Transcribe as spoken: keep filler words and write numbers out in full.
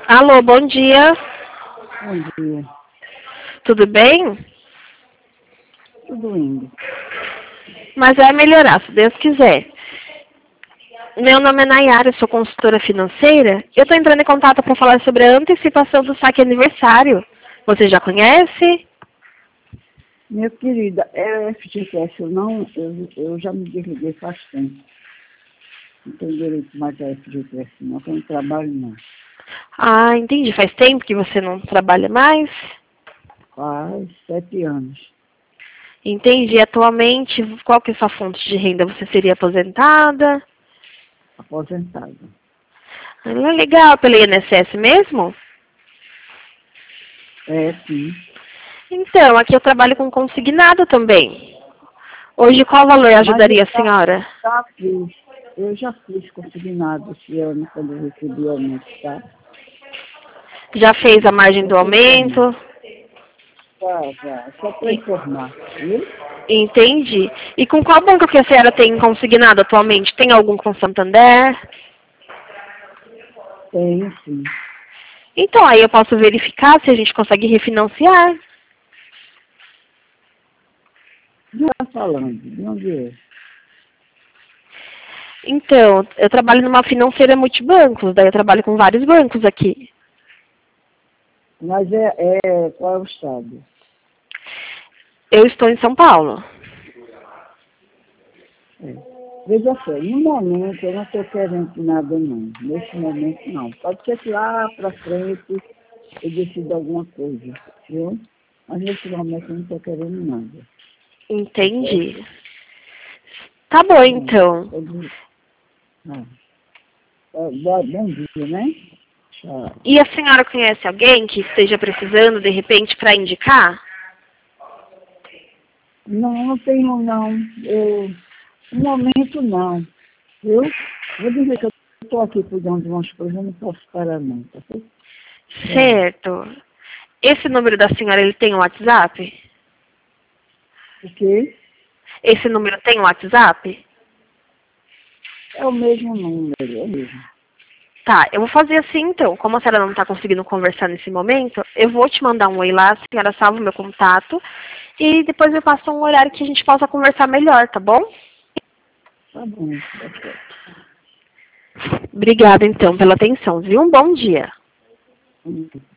Alô, bom dia. Bom dia. Tudo bem? Tudo indo. Mas vai melhorar, se Deus quiser. Meu nome é Nayara, eu sou consultora financeira. Eu estou entrando em contato para falar sobre a antecipação do saque aniversário. Você já conhece? Minha querida, é F G T S, eu não, eu, eu já me desliguei faz tempo. Não tenho direito mais a F G T S, não, eu não trabalho não. Ah, entendi. Faz tempo que você não trabalha mais? Faz sete anos. Entendi. Atualmente, qual que é a sua fonte de renda? Você seria aposentada? Aposentada. Ah, legal, pelo I N S S mesmo? É, sim. Então, aqui eu trabalho com consignado também. Hoje, qual valor Mas eu ajudaria a já, senhora? já fiz, eu já fiz consignado esse ano quando eu recebi o aumento, tá? Já fez a margem Só do para informar. aumento? Já, já, só para informar, viu? Entendi. E com qual banco que a senhora tem consignado atualmente? Tem algum com Santander? Tenho, sim. Então, aí eu posso verificar se a gente consegue refinanciar. Já está falando, de onde é? Então, eu trabalho numa financeira multibancos, daí eu trabalho com vários bancos aqui. Mas é, é, qual é o estado? Eu estou em São Paulo. É. Veja só, no momento eu não estou querendo nada não. Nesse momento não. Pode ser que lá para frente eu decida alguma coisa, viu? Mas nesse momento eu não estou querendo nada. Entendi. Tá bom, Bom, então. pode... ah. Bom bom dia, né? Tchau. E a senhora conhece alguém que esteja precisando, de repente, para indicar? Não, não tenho não. Eu, no momento não, viu? Vou dizer que eu estou aqui cuidando de umas coisas, eu não posso parar não, tá certo? Tchau. Certo. Esse número da senhora, ele tem um WhatsApp? O quê? Esse número tem um WhatsApp? É o mesmo número, é o mesmo. Tá, eu vou fazer assim então. Como a senhora não está conseguindo conversar nesse momento, eu vou te mandar um oi lá, a senhora salva o meu contato e depois eu passo um horário que a gente possa conversar melhor, tá bom? Tá bom, tá certo. Obrigada então pela atenção, viu? Um bom dia. Hum.